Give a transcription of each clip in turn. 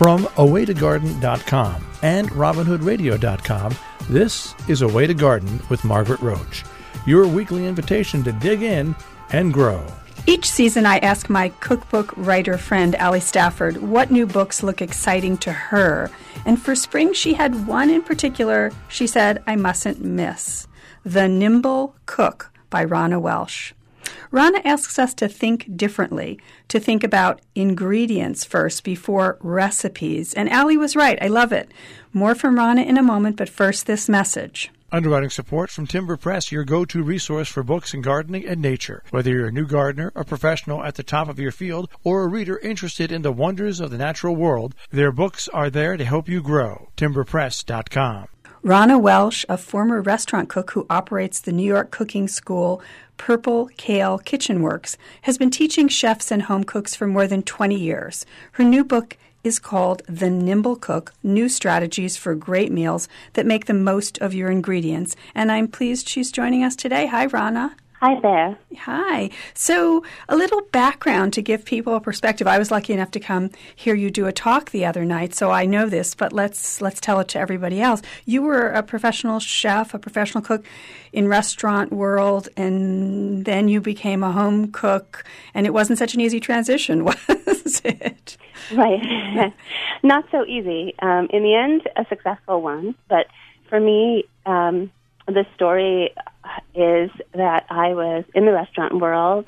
From awaytogarden.com and robinhoodradio.com, this is A Way to Garden with Margaret Roach, your weekly invitation to dig in and grow. Each season I ask my cookbook writer friend, Allie Stafford, what new books look exciting to her. And for spring, she had one in particular she said I mustn't miss, The Nimble Cook by Ronna Welsh. Ronna asks us to think differently, to think about ingredients first before recipes. And Allie was right. I love it. More from Ronna in a moment, but first this message. Underwriting support from Timber Press, your go-to resource for books in gardening and nature. Whether you're a new gardener, a professional at the top of your field, or a reader interested in the wonders of the natural world, their books are there to help you grow. TimberPress.com. Ronna Welsh, a former restaurant cook who operates the New York cooking school Purple Kale Kitchen Works, has been teaching chefs and home cooks for more than 20 years. Her new book is called The Nimble Cook, New Strategies for Great Meals That Make the Most of Your Ingredients. And I'm pleased she's joining us today. Hi, Ronna. Hi there. Hi. So a little background to give people a perspective. I was lucky enough to come hear you do a talk the other night, so I know this, but let's tell it to everybody else. You were a professional chef, a professional cook in restaurant world, and then you became a home cook, and it wasn't such an easy transition, was it? Right. Not so easy. In the end, a successful one, but for me, the story is that I was in the restaurant world,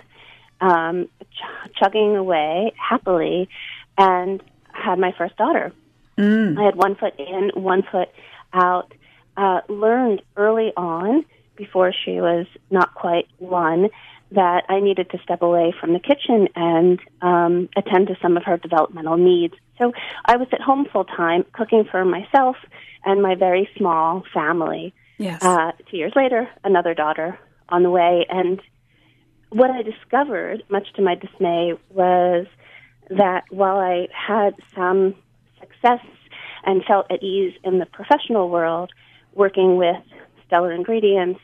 chugging away happily, and had my first daughter. I had 1 foot in, 1 foot out. Learned early on, before she was not quite one, that I needed to step away from the kitchen and attend to some of her developmental needs. So I was at home full time, cooking for myself and my very small family. Yes. 2 years later, another daughter on the way. And what I discovered, much to my dismay, was that while I had some success and felt at ease in the professional world, working with stellar ingredients,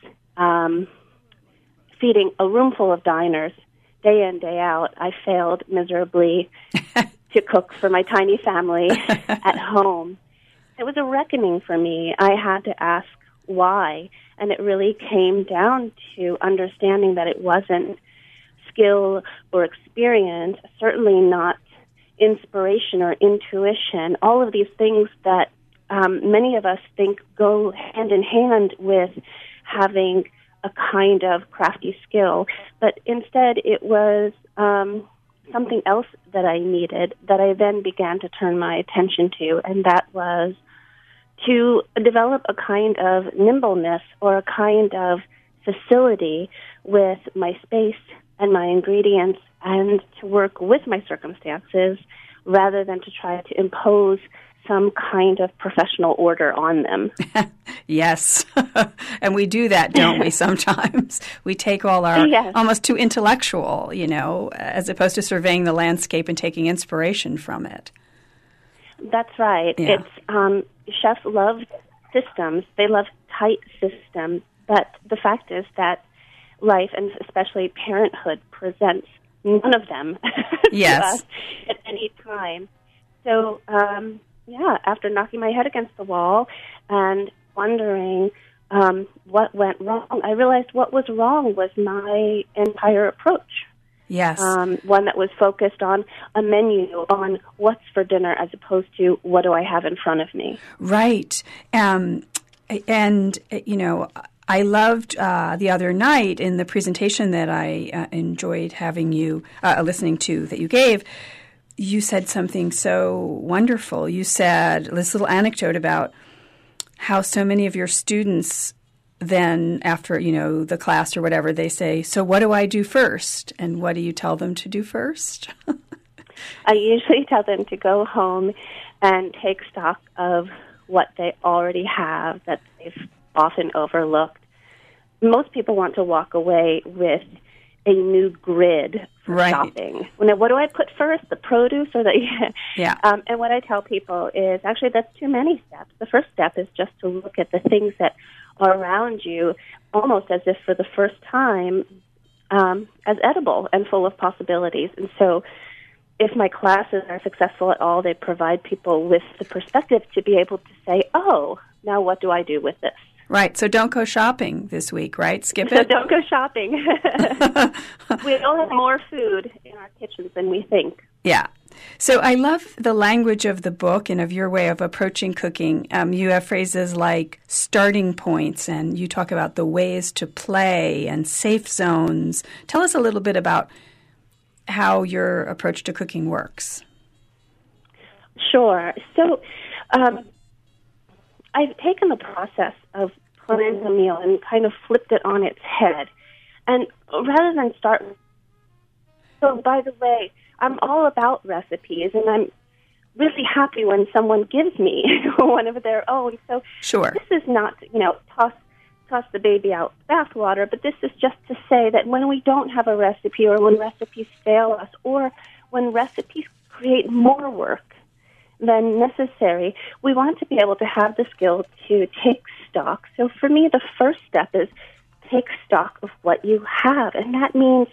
feeding a room full of diners day in, day out, I failed miserably to cook for my tiny family at home. It was a reckoning for me. I had to ask why, and it really came down to understanding that it wasn't skill or experience, certainly not inspiration or intuition, all of these things that many of us think go hand in hand with having a kind of crafty skill, but instead it was something else that I needed that I then began to turn my attention to, and that was to develop a kind of nimbleness or a kind of facility with my space and my ingredients, and to work with my circumstances rather than to try to impose some kind of professional order on them. Yes. And we do that, don't we, sometimes? We take all our almost too intellectual, as opposed to surveying the landscape and taking inspiration from it. That's right. Yeah. It's chefs love systems. They love tight systems. But the fact is that life, and especially parenthood, presents none of them to us at any time. So, after knocking my head against the wall and wondering what went wrong, I realized what was wrong was my entire approach. Yes. One that was focused on a menu, on what's for dinner, as opposed to what do I have in front of me. Right. I loved the other night in the presentation that I enjoyed having you listening to that you gave. You said something so wonderful. You said this little anecdote about how so many of your students then after, the class or whatever, they say, so what do I do first? And what do you tell them to do first? I usually tell them to go home and take stock of what they already have that they've often overlooked. Most people want to walk away with a new grid for shopping. Now, what do I put first, the produce or the... Yeah. And what I tell people is, actually, that's too many steps. The first step is just to look at the things that are around you almost as if for the first time as edible and full of possibilities. And so if my classes are successful at all, they provide people with the perspective to be able to say, oh, now what do I do with this? Right. So don't go shopping this week, right? Skip So it? don't go shopping. We all have more food in our kitchens than we think. Yeah. So I love the language of the book and of your way of approaching cooking. You have phrases like starting points, and you talk about the ways to play and safe zones. Tell us a little bit about how your approach to cooking works. Sure. So I've taken the process of planning a meal and kind of flipped it on its head. And rather than start... So, by the way, I'm all about recipes, and I'm really happy when someone gives me one of their own. So Sure. This is not, toss the baby out with bathwater, but this is just to say that when we don't have a recipe, or when recipes fail us, or when recipes create more work than necessary, we want to be able to have the skill to take stock. So for me, the first step is take stock of what you have, and that means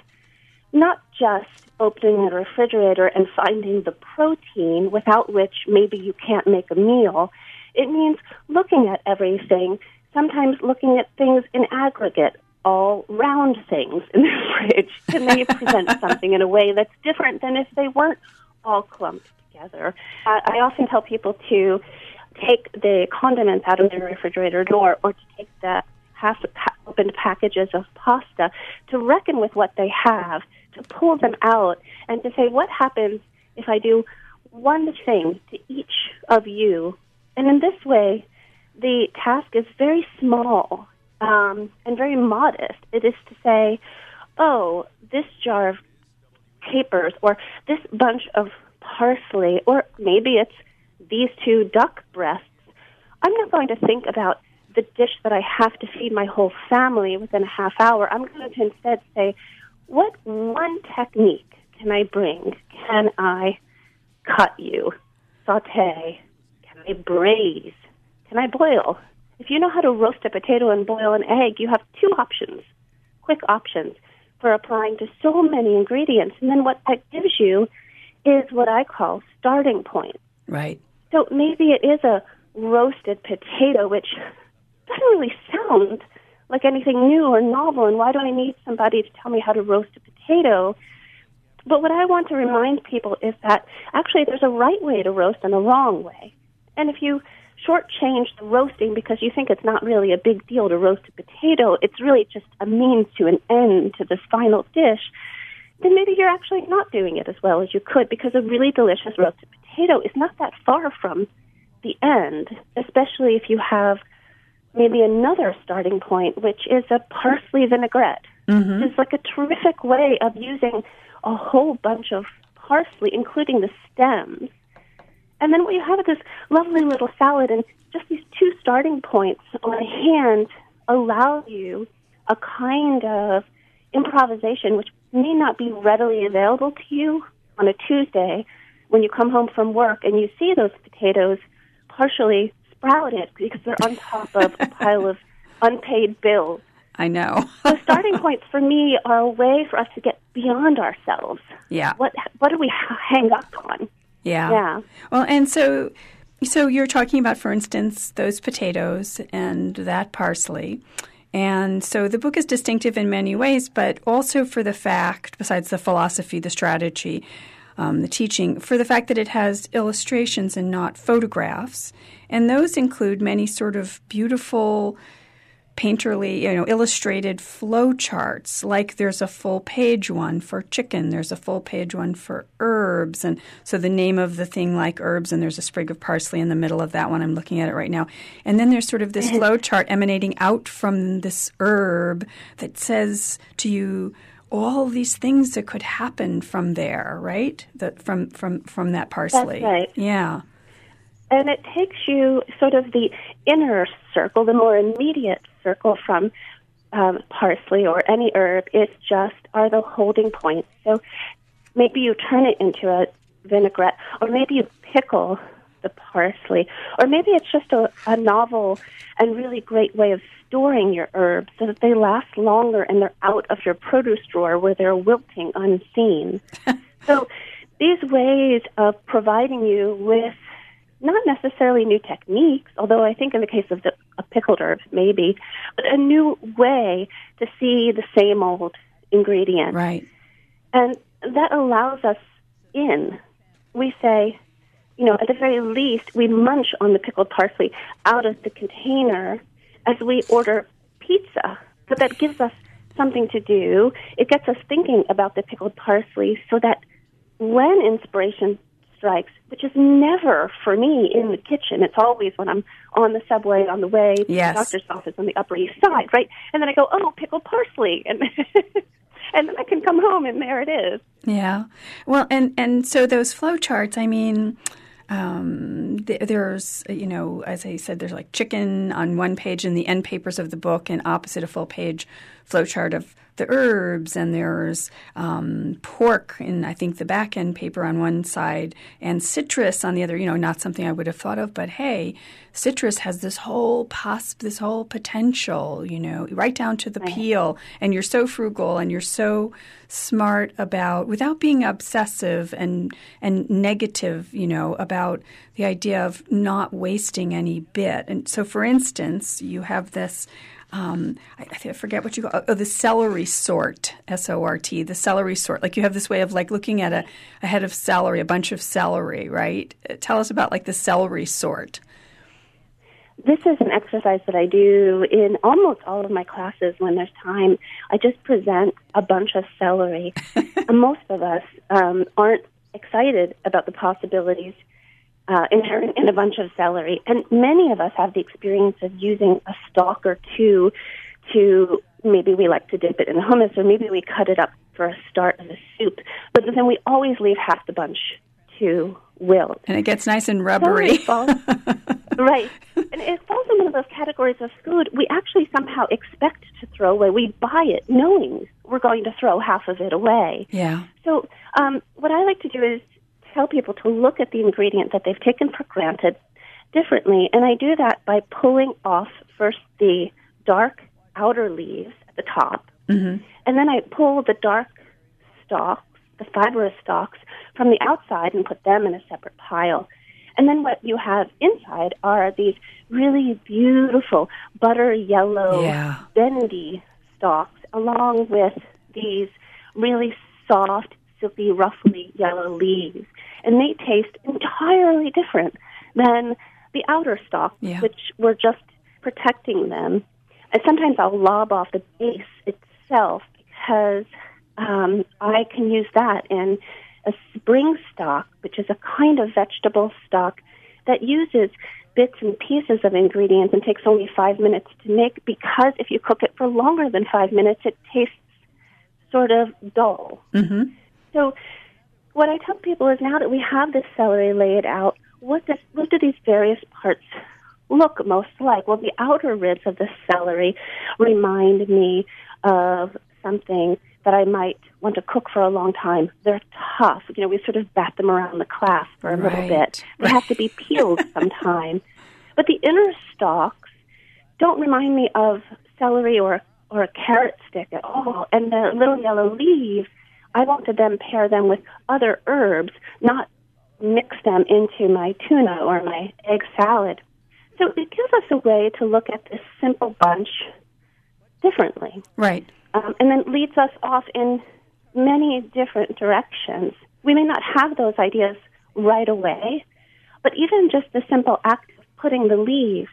not just opening the refrigerator and finding the protein, without which maybe you can't make a meal. It means looking at everything, sometimes looking at things in aggregate, all round things in the fridge. Can they present something in a way that's different than if they weren't all clumped together? I often tell people to take the condiments out of the refrigerator door, or to take the half-opened packages of pasta, to reckon with what they have, to pull them out, and to say, what happens if I do one thing to each of you? And in this way, the task is very small and very modest. It is to say, oh, this jar of capers, or this bunch of parsley, or maybe it's these 2 duck breasts. I'm not going to think about the dish that I have to feed my whole family within a half hour. I'm going to instead say, what one technique can I bring? Can I cut you, saute? Can I braise? Can I boil? If you know how to roast a potato and boil an egg, you have 2 options, quick options, for applying to so many ingredients. And then what that gives you is what I call starting point. Right. So maybe it is a roasted potato, which doesn't really sound like anything new or novel, and why do I need somebody to tell me how to roast a potato? But what I want to remind people is that actually there's a right way to roast and a wrong way. And if you shortchange the roasting because you think it's not really a big deal to roast a potato, it's really just a means to an end to this final dish, then maybe you're actually not doing it as well as you could, because a really delicious roasted potato is not that far from the end, especially if you have maybe another starting point, which is a parsley vinaigrette. Mm-hmm. It's like a terrific way of using a whole bunch of parsley, including the stems. And then what you have is this lovely little salad, and just these 2 starting points on hand allow you a kind of improvisation which may not be readily available to you on a Tuesday when you come home from work and you see those potatoes partially sprouted because they're on top of a pile of unpaid bills. I know. So starting points for me are a way for us to get beyond ourselves. Yeah. What do we hang up on? Yeah. Yeah. Well, and so you're talking about, for instance, those potatoes and that parsley. And so the book is distinctive in many ways, but also for the fact, besides the philosophy, the strategy, the teaching, for the fact that it has illustrations and not photographs. And those include many sort of beautiful, painterly, illustrated flow charts. Like there's a full page one for chicken. There's a full page one for herbs. And so the name of the thing, like herbs, and there's a sprig of parsley in the middle of that one. I'm looking at it right now. And then there's sort of this flow chart emanating out from this herb that says to you all these things that could happen from there, right? From that parsley. That's right. Yeah. And it takes you sort of the inner circle, the more immediate circle from parsley or any herb. It's just are the holding points. So maybe you turn it into a vinaigrette, or maybe you pickle the parsley, or maybe it's just a novel and really great way of storing your herbs so that they last longer and they're out of your produce drawer where they're wilting unseen. So these ways of providing you with not necessarily new techniques, although I think in the case of a pickled herb, maybe, but a new way to see the same old ingredient. Right. And that allows us in. We say, at the very least, we munch on the pickled parsley out of the container as we order pizza. But that gives us something to do. It gets us thinking about the pickled parsley so that when inspiration strikes, which is never for me in the kitchen, it's always when I'm on the subway on the way to the doctor's office on the Upper East Side, right? And then I go, oh, pickled parsley, and and then I can come home and there it is. Yeah. Well, and so those flow charts, I mean, there's, as I said, there's like chicken on one page in the end papers of the book, and opposite a full page flowchart of the herbs, and there's pork in, I think, the back end paper on one side, and citrus on the other. Not something I would have thought of, but hey, citrus has this whole potential, right down to the peel. And you're so frugal, and you're so smart about, without being obsessive and negative, about the idea of not wasting any bit. And so, for instance, you have this. I forget what you call the celery sort, S-O-R-T, the celery sort. Like you have this way of like looking at a head of celery, a bunch of celery, right? Tell us about like the celery sort. This is an exercise that I do in almost all of my classes when there's time. I just present a bunch of celery. And most of us aren't excited about the possibilities inherent in a bunch of celery. And many of us have the experience of using a stalk or two to, maybe we like to dip it in hummus, or maybe we cut it up for a start of a soup. But then we always leave half the bunch to wilt. And it gets nice and rubbery. Right. And it falls in one of those categories of food we actually somehow expect to throw away. We buy it knowing we're going to throw half of it away. Yeah. So what I like to do is tell people to look at the ingredient that they've taken for granted differently. And I do that by pulling off first the dark outer leaves at the top. Mm-hmm. And then I pull the dark stalks, the fibrous stalks, from the outside and put them in a separate pile. And then what you have inside are these really beautiful butter yellow, bendy stalks, along with these really soft, silky, roughly yellow leaves. And they taste entirely different than the outer stalks, which were just protecting them. And sometimes I'll lob off the base itself because I can use that in a spring stock, which is a kind of vegetable stock that uses bits and pieces of ingredients and takes only 5 minutes to make, because if you cook it for longer than 5 minutes, it tastes sort of dull. Mm-hmm. So what I tell people is, now that we have this celery laid out, what do these various parts look most like? Well, the outer ribs of the celery remind me of something that I might want to cook for a long time. They're tough. We sort of bat them around the class for a little bit. They have to be peeled sometime. But the inner stalks don't remind me of celery or a carrot stick at all. And the little yellow leaves, I want to then pair them with other herbs, not mix them into my tuna or my egg salad. So it gives us a way to look at this simple bunch differently. Right. And then leads us off in many different directions. We may not have those ideas right away, but even just the simple act of putting the leaves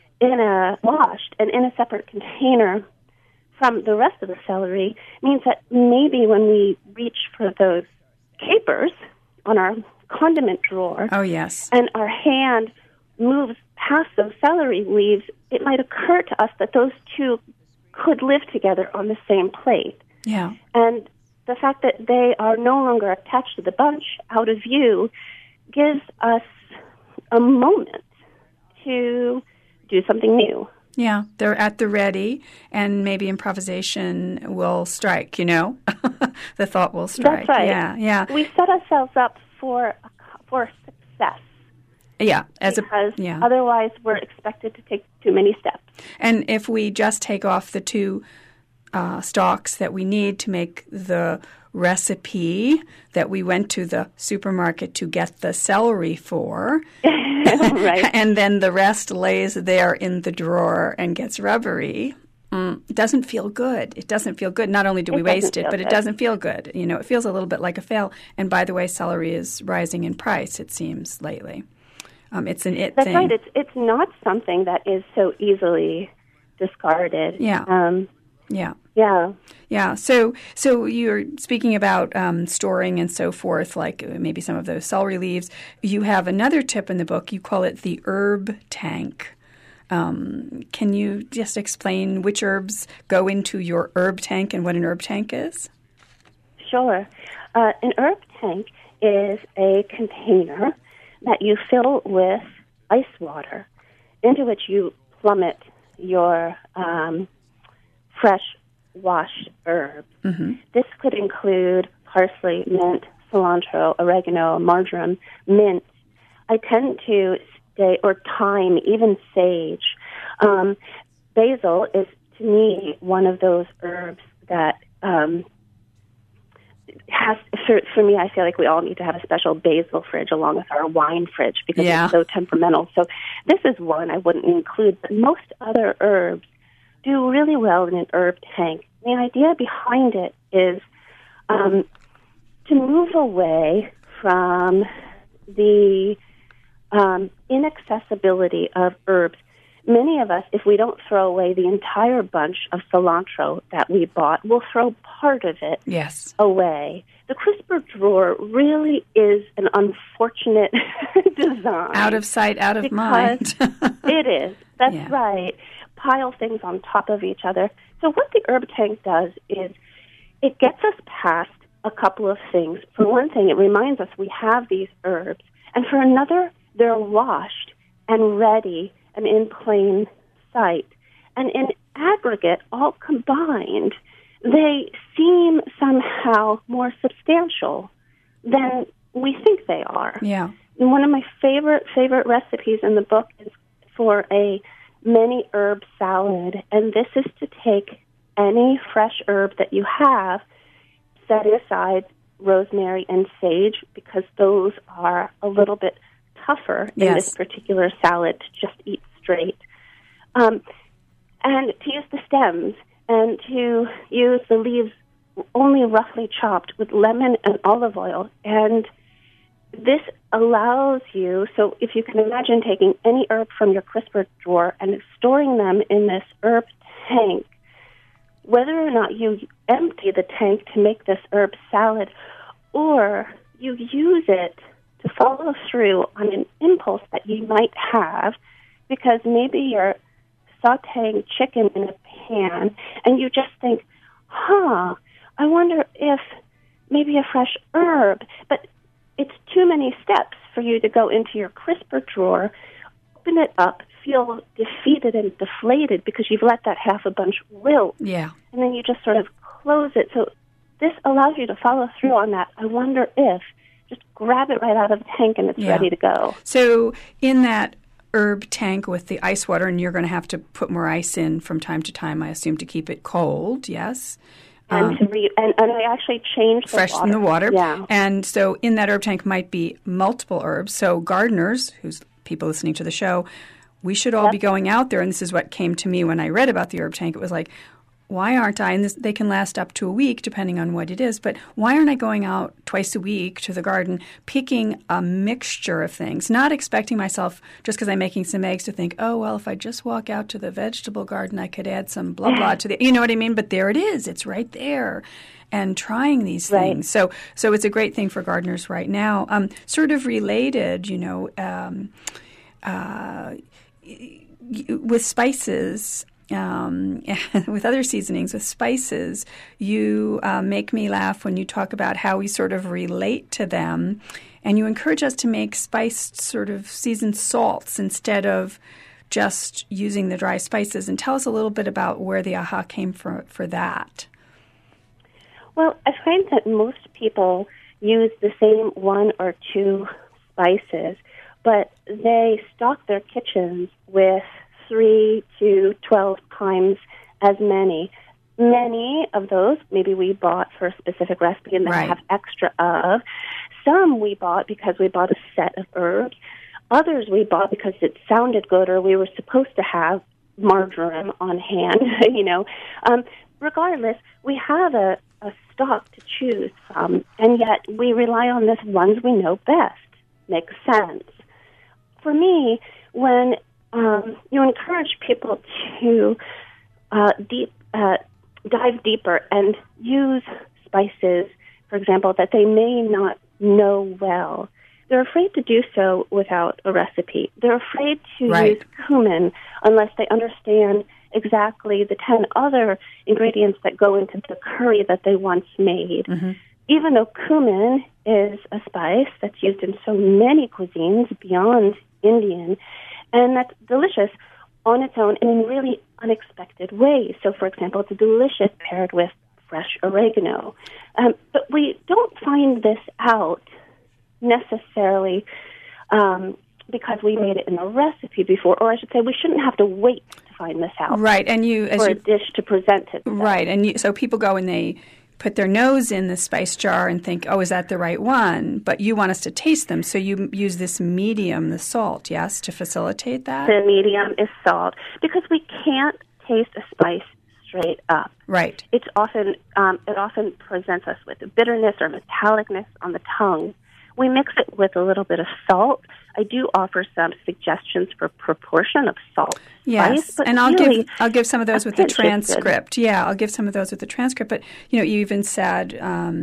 washed and in a separate container from the rest of the celery means that maybe when we reach for those capers on our condiment drawer, and our hand moves past those celery leaves, it might occur to us that those two could live together on the same plate. Yeah. And the fact that they are no longer attached to the bunch, out of view, gives us a moment to do something new. Yeah, they're at the ready, and maybe improvisation will strike, The thought will strike. That's right. Yeah. We set ourselves up for success. Yeah, otherwise we're expected to take too many steps. And if we just take off the two stalks that we need to make the recipe that we went to the supermarket to get the celery for. Right. And then the rest lays there in the drawer and gets rubbery. It doesn't feel good. It doesn't feel good. Not only do we waste it, but it doesn't feel good. You know, it feels a little bit like a fail. And by the way, celery is rising in price, it seems, lately. It's an it That's thing. right. It's not something that is so easily discarded. Yeah. Yeah. Yeah. Yeah. So you're speaking about storing and so forth, like maybe some of those celery leaves. You have another tip in the book. You call it the herb tank. Can you just explain which herbs go into your herb tank and what an herb tank is? Sure. An herb tank is a container that you fill with ice water, into which you plummet your fresh washed herbs. Mm-hmm. This could include parsley, mint, cilantro, oregano, marjoram, mint. I tend to or thyme, even sage. Basil is, to me, one of those herbs that has, for me, I feel like we all need to have a special basil fridge along with our wine fridge because it's so temperamental. So this is one I wouldn't include, but most other herbs do really well in an herb tank. The idea behind it is to move away from the inaccessibility of herbs. Many of us, if we don't throw away the entire bunch of cilantro that we bought, we'll throw part of it away. The crisper drawer really is an unfortunate design. Out of sight, out of mind. It is. That's right. Pile things on top of each other. So what the herb tank does is it gets us past a couple of things. For one thing, it reminds us we have these herbs. And for another, they're washed and ready and in plain sight. And in aggregate, all combined, they seem somehow more substantial than we think they are. Yeah. And one of my favorite recipes in the book is for a many herb salad. And this is to take any fresh herb that you have, set aside rosemary and sage because those are a little bit tougher in this particular salad to just eat straight. And to use the stems and to use the leaves only roughly chopped with lemon and olive oil. And this allows you, so if you can imagine taking any herb from your crisper drawer and storing them in this herb tank, whether or not you empty the tank to make this herb salad or you use it to follow through on an impulse that you might have because maybe you're sauteing chicken in a pan and you just think, I wonder if maybe a fresh herb, but it's too many steps for you to go into your crisper drawer, open it up, feel defeated and deflated because you've let that half a bunch wilt. Yeah. And then you just sort of close it. So this allows you to follow through on that. I wonder if, just grab it right out of the tank and it's ready to go. So in that herb tank with the ice water, and you're going to have to put more ice in from time to time, I assume, to keep it cold, yes? And and I actually changed the water. Freshen the water. Yeah. And so in that herb tank might be multiple herbs. So gardeners, who's people listening to the show, we should all be going out there, and this is what came to me when I read about the herb tank. It was like, why aren't I, and they can last up to a week depending on what it is, but why aren't I going out twice a week to the garden picking a mixture of things, not expecting myself, just because I'm making some eggs, to think, oh, well, if I just walk out to the vegetable garden, I could add some blah, blah to the, you know what I mean? But there it is. It's right there. And trying these things. So it's a great thing for gardeners right now. Sort of related, with spices, with other seasonings, with spices, you make me laugh when you talk about how we sort of relate to them, and you encourage us to make spiced sort of seasoned salts instead of just using the dry spices. And tell us a little bit about where the aha came for that. Well, I find that most people use the same one or two spices, but they stock their kitchens with 3 to 12 times as many. Many of those maybe we bought for a specific recipe and then Right. have extra of. Some we bought because we bought a set of herbs. Others we bought because it sounded good or we were supposed to have marjoram on hand, Regardless, we have a stock to choose from, and yet we rely on the ones we know best. Makes sense. For me, when you encourage people to dive deeper and use spices, for example, that they may not know well, they're afraid to do so without a recipe. They're afraid to Right. use cumin unless they understand exactly the 10 other ingredients that go into the curry that they once made. Mm-hmm. Even though cumin is a spice that's used in so many cuisines beyond Indian, and that's delicious on its own and in really unexpected ways. So, for example, it's delicious paired with fresh oregano. But we don't find this out necessarily because we made it in a recipe before, or I should say we shouldn't have to wait to find this out Right, and for a dish to present it. Right, and so people go and they put their nose in the spice jar and think, oh, is that the right one? But you want us to taste them, so you use this medium, the salt, yes, to facilitate that? The medium is salt because we can't taste a spice straight up. Right. It's often it often presents us with a bitterness or metallicness on the tongue. We mix it with a little bit of salt. I do offer some suggestions for proportion of salt. Yes, spice, but and really, I'll give some of those with the pinch is good. transcript. Yeah, I'll give some of those with the transcript. But you even said,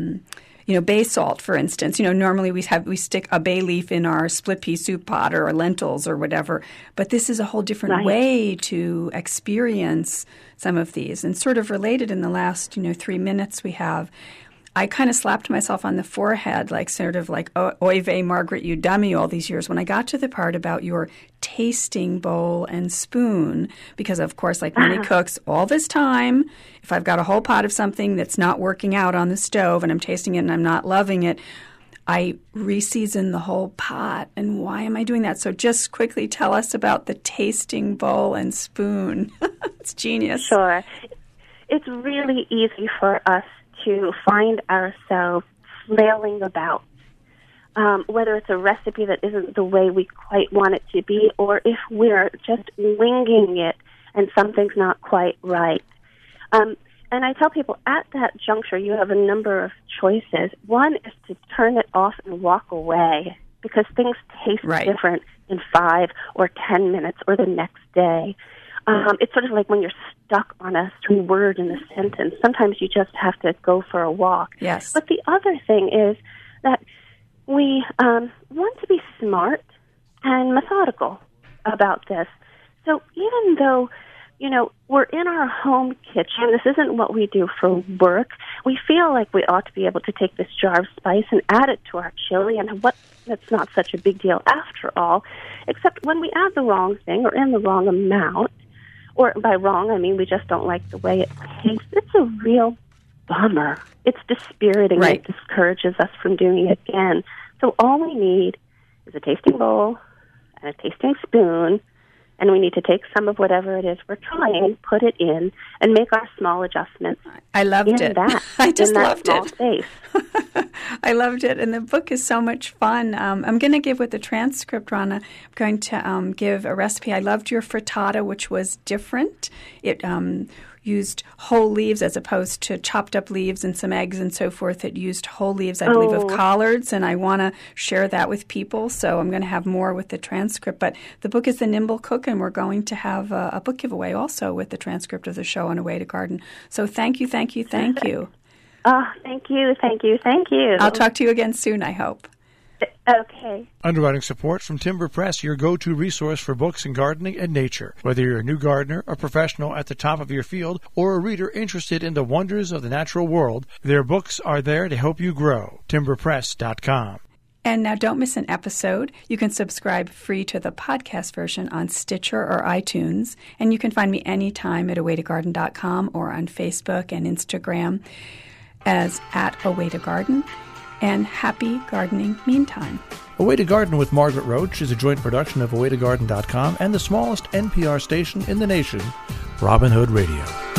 bay salt, for instance. Normally we stick a bay leaf in our split pea soup pot or lentils or whatever. But this is a whole different Right. way to experience some of these, and sort of related in the last 3 minutes we have. I kind of slapped myself on the forehead, oy vey, Margaret, you dummy, all these years when I got to the part about your tasting bowl and spoon. Because, of course, like many cooks, all this time, if I've got a whole pot of something that's not working out on the stove and I'm tasting it and I'm not loving it, I reseason the whole pot. And why am I doing that? So just quickly tell us about the tasting bowl and spoon. It's genius. Sure. It's really easy for us to find ourselves flailing about, whether it's a recipe that isn't the way we quite want it to be, or if we're just winging it and something's not quite right. And I tell people at that juncture, you have a number of choices. One is to turn it off and walk away because things taste Right. different in 5 or 10 minutes or the next day. It's sort of like when you're stuck on a certain word in a sentence. Sometimes you just have to go for a walk. Yes. But the other thing is that we want to be smart and methodical about this. So even though, we're in our home kitchen, this isn't what we do for work, we feel like we ought to be able to take this jar of spice and add it to our chili, and that's not such a big deal after all, except when we add the wrong thing or in the wrong amount, or by wrong, I mean we just don't like the way it tastes. It's a real bummer. It's dispiriting. Right. It discourages us from doing it again. So all we need is a tasting bowl and a tasting spoon, and we need to take some of whatever it is we're trying, put it in, and make our small adjustments. I loved it. I just loved small it. Space. I loved it, and the book is so much fun. I'm going to give with the transcript, Rana. I'm going to give a recipe. I loved your frittata, which was different. It used whole leaves as opposed to chopped up leaves and some eggs and so forth. It used whole leaves, I believe, of collards, and I want to share that with people, so I'm going to have more with the transcript. But the book is The Nimble Cook, and we're going to have a book giveaway also with the transcript of the show on A Way to Garden. So thank you, thank you, thank you. Oh, thank you, thank you, thank you. I'll talk to you again soon, I hope. Okay. Underwriting support from Timber Press, your go-to resource for books in gardening and nature. Whether you're a new gardener, a professional at the top of your field, or a reader interested in the wonders of the natural world, their books are there to help you grow. TimberPress.com. And now don't miss an episode. You can subscribe free to the podcast version on Stitcher or iTunes. And you can find me anytime at awaytogarden.com or on Facebook and Instagram as at awaytogarden. And happy gardening meantime. A Way to Garden with Margaret Roach is a joint production of awaytogarden.com and the smallest NPR station in the nation, Robin Hood Radio.